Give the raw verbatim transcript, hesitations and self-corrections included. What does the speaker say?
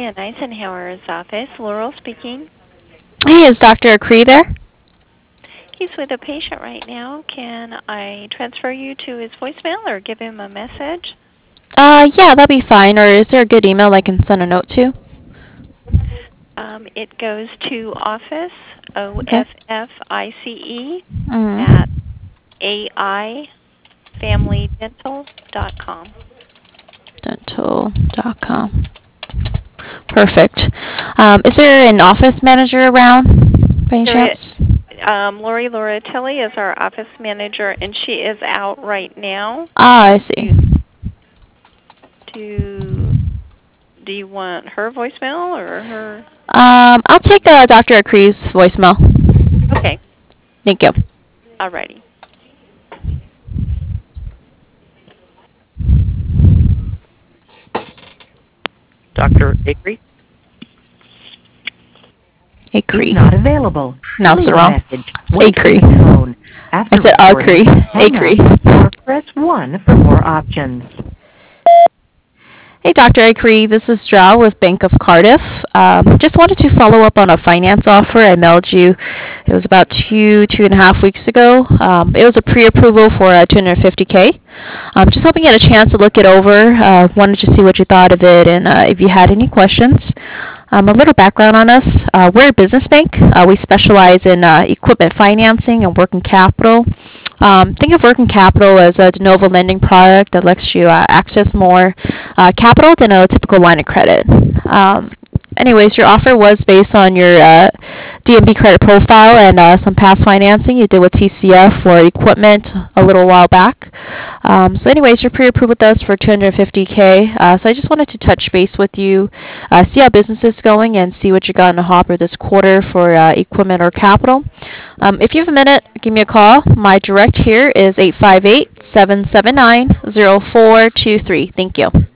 in Eisenhower's office. Laurel speaking. Hey, is Doctor Acree there? He's with a patient right now. Can I transfer you to his voicemail or give him a message? Uh, yeah, that'd be fine. Or is there a good email I can send a note to? Um, it goes to office, O Okay. F F I C E, Mm-hmm. at A I family dental dot com. dental dot com. Perfect. Um, is there an office manager around by any There is, chance? um, Lori Loratelli is our office manager, and she is out right now. Ah, I see. Do, do, do you want her voicemail or her? Um, I'll take uh, Doctor Acree's voicemail. Okay, Thank you. alrighty. Doctor Acree is Acree. not available. To Pronounced it leave a wrong. message, wait for Acree. the tone. I After said recording, Acree. hang up Acree. or press one for more options. Hey, Doctor Acree, this is Drow with Bank of Cardiff. Um, just wanted to follow up on a finance offer I mailed you. It was about two, two and a half weeks ago. Um, it was a pre-approval for uh, two hundred fifty K. Um, just hoping you had a chance to look it over. Uh, wanted to see what you thought of it and uh, if you had any questions. Um, a little background on us. Uh, we're a business bank. Uh, we specialize in uh, equipment financing and working capital. Um, think of working capital as a de novo lending product that lets you uh, access more uh, capital than a typical line of credit. Um, anyways, your offer was based on your uh, D M B credit profile and uh, some past financing you did with T C F for equipment a little while back. Um, so anyways, you're pre-approved with us for two hundred fifty K. Uh, so I just wanted to touch base with you, uh, see how business is going, and see what you got in the hopper this quarter for uh, equipment or capital. Um, if you have a minute, give me a call. My direct here is eight five eight, seven seven nine, zero four two three. Thank you.